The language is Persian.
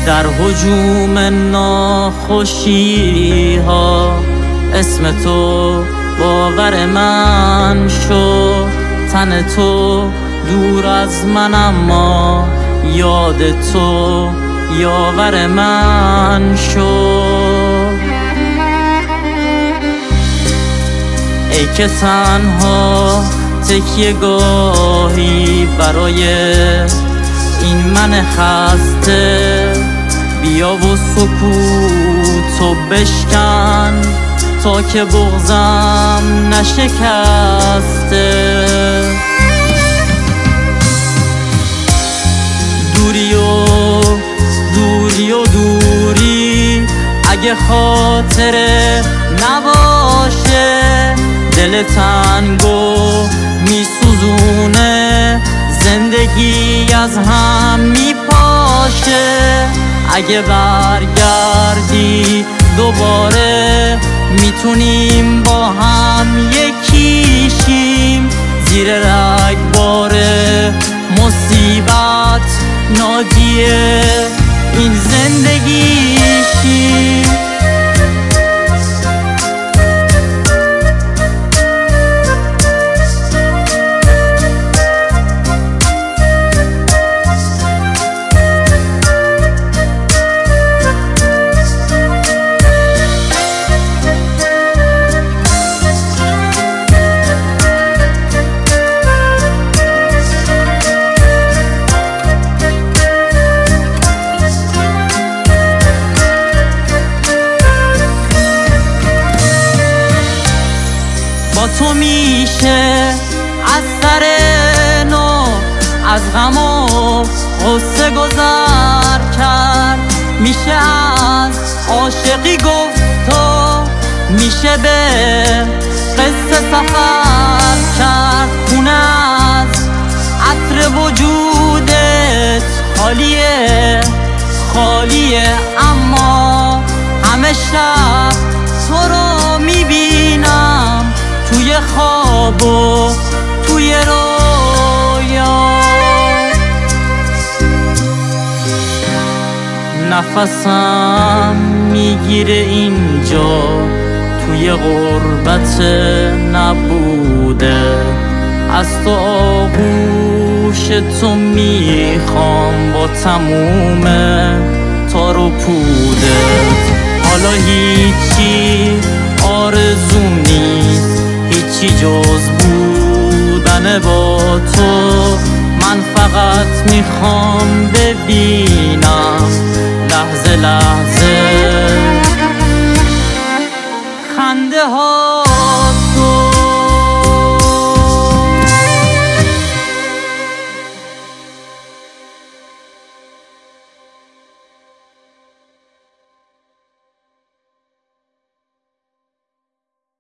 در هجوم ناخوشی ها اسم تو باور من شد، تن تو دور از من اما یاد تو یاور من شد. ای که تنها تکیه گاهی برای این من خسته، بیا و سکوتو بشکن تا که بغضم نشکسته. دوری و دوری اگه خاطره نباشه، دل تنگو میسوزونه، زندگی از هم میپاشه. اگه برگردی دوباره میتونیم با هم یکیشیم، زیر رگبار مصیبت ناجیه این زندگیشیم. با تو میشه از سر نو از غم و غصه گذر کرد، میشه از عاشقی گفت تو، میشه به قصه سفر کرد. خونه از عطر وجودت خالیه خالیه، اما همه شب تو رو میبینم توی خواب و توی رویا. نفسم میگیره اینجا توی غربت نبوده، از تو آغوش تو میخوام با تموم تار و پودت. حالا هیچی آرزوم نیست، هیچی جز بودن با تو. من فقط میخوام ببینم